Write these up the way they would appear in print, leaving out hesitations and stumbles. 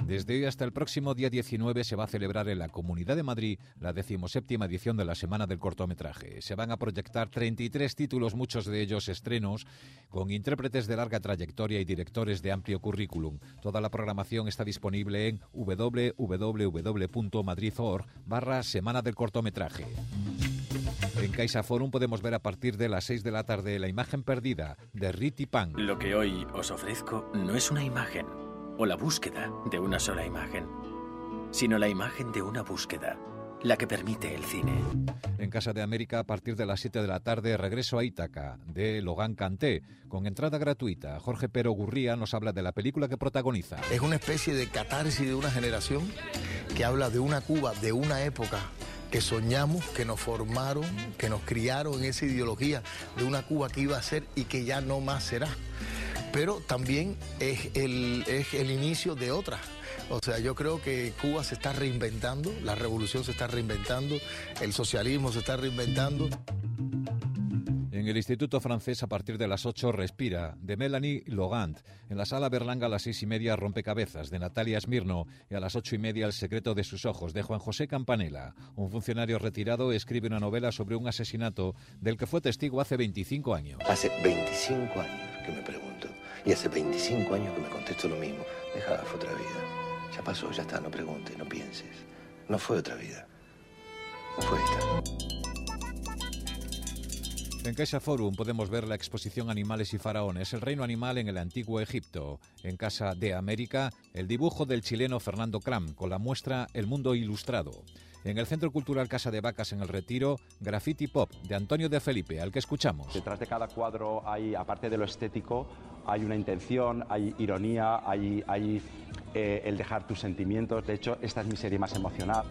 Desde hoy hasta el próximo día 19 se va a celebrar en la Comunidad de Madrid la 17ª edición de la Semana del Cortometraje. Se van a proyectar 33 títulos, muchos de ellos estrenos, con intérpretes de larga trayectoria y directores de amplio currículum. Toda la programación está disponible en www.madrid.org/Semana del Cortometraje. En CaixaForum podemos ver a partir de las 6 de la tarde La imagen perdida, de Riti Pan. Lo que hoy os ofrezco no es una imagen o la búsqueda de una sola imagen, sino la imagen de una búsqueda, la que permite el cine. En Casa de América, a partir de las 7 de la tarde, Regreso a Ítaca, de Logan Canté, con entrada gratuita. Jorge Pero Gurría nos habla de la película que protagoniza. Es una especie de catarsis de una generación que habla de una Cuba, de una época que soñamos, que nos formaron, que nos criaron en esa ideología de una Cuba que iba a ser y que ya no más será. Pero también es el inicio de otra. O sea, yo creo que Cuba se está reinventando, la revolución se está reinventando, el socialismo se está reinventando. En el Instituto Francés, a partir de las 8, Respira, de Melanie Logant. En la Sala Berlanga, a las 6:30, Rompecabezas, de Natalia Smirno. Y a las 8:30, El secreto de sus ojos, de Juan José Campanella. Un funcionario retirado escribe una novela sobre un asesinato del que fue testigo hace 25 años. Hace 25 años que me pregunto, y hace 25 años que me contesto lo mismo. Dejá, fue otra vida. Ya pasó, ya está, no preguntes, no pienses. No fue otra vida. Fue esta. En CaixaForum podemos ver la exposición Animales y Faraones, el reino animal en el antiguo Egipto. En Casa de América, el dibujo del chileno Fernando Cram, con la muestra El mundo ilustrado. En el Centro Cultural Casa de Vacas, en el Retiro, Graffiti Pop, de Antonio de Felipe, al que escuchamos. Detrás de cada cuadro hay, aparte de lo estético, hay una intención, hay ironía, hay el dejar tus sentimientos. De hecho, esta es mi serie más emocional.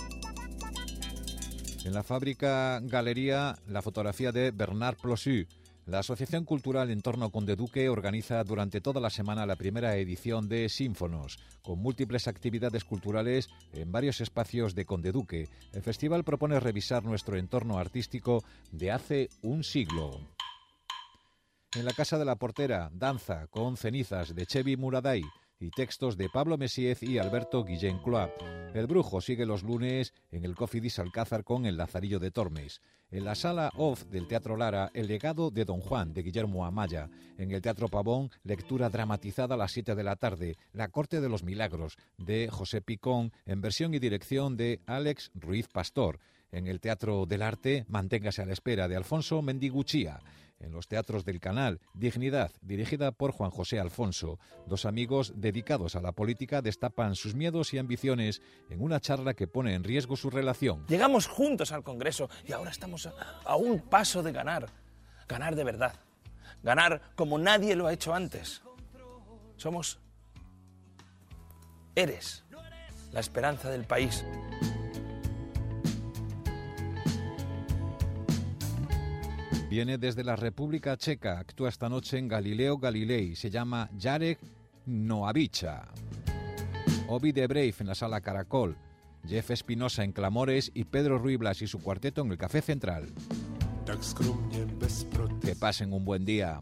En la Fábrica Galería, la fotografía de Bernard Plossu. La Asociación Cultural Entorno Conde Duque organiza durante toda la semana la primera edición de Sínfonos, con múltiples actividades culturales en varios espacios de Conde Duque. El festival propone revisar nuestro entorno artístico de hace un siglo. En la Casa de la Portera, Danza con cenizas, de Chevy Muraday, y textos de Pablo Messiez y Alberto Guillén Cloa. El Brujo sigue los lunes en el Cofidis Alcázar con El Lazarillo de Tormes. En la Sala Off del Teatro Lara, El legado de Don Juan, de Guillermo Amaya. En el Teatro Pavón, lectura dramatizada a las 7 de la tarde, La Corte de los Milagros, de José Picón, en versión y dirección de Alex Ruiz Pastor. En el Teatro del Arte, Manténgase a la espera, de Alfonso Mendiguchía. En los teatros del Canal, Dignidad, dirigida por Juan José Alfonso. Dos amigos dedicados a la política destapan sus miedos y ambiciones en una charla que pone en riesgo su relación. Llegamos juntos al Congreso y ahora estamos a un paso de ganar. Ganar de verdad. Ganar como nadie lo ha hecho antes. Eres la esperanza del país. Viene desde la República Checa, actúa esta noche en Galileo Galilei, se llama Jarek Noavica. Ovi de Brave en la Sala Caracol, Jeff Espinosa en Clamores y Pedro Ruy Blas y su cuarteto en el Café Central. Que pasen un buen día.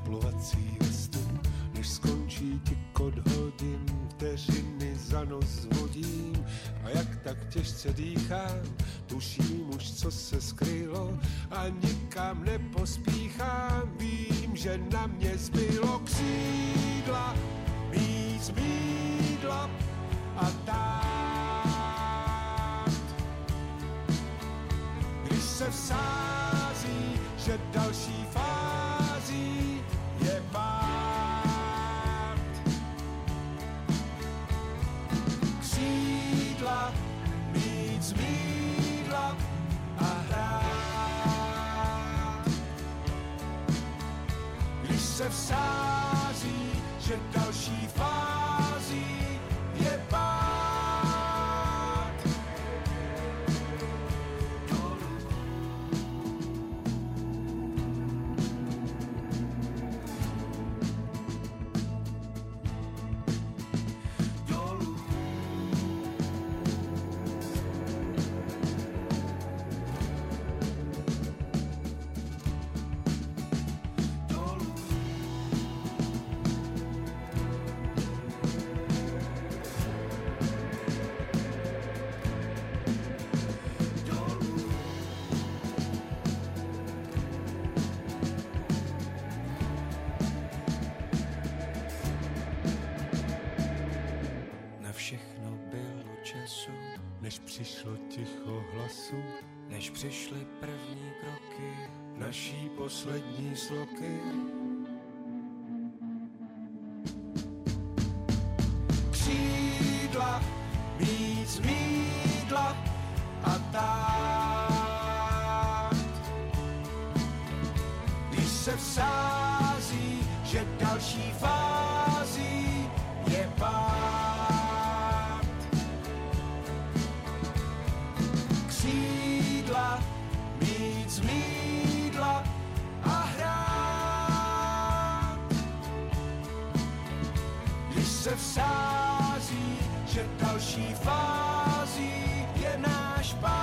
A jak tak těžce dýchám, tuším už, co se skrylo a nikam nepospíchám. Vím, že na mě zbylo křídla, víc bídla a tát. Když se vsází, že další fází je pát. Mít zmídla a hrát. Když se vsází, že další fází je pád. času, než přišlo ticho hlasu, než přišly první kroky naší poslední sloky. Křídla, víc mýdla a tát. Když se vsází, že další fází je pád. Křídla, víc mýdla a hrát. Když se vsází, že další fází je náš pád.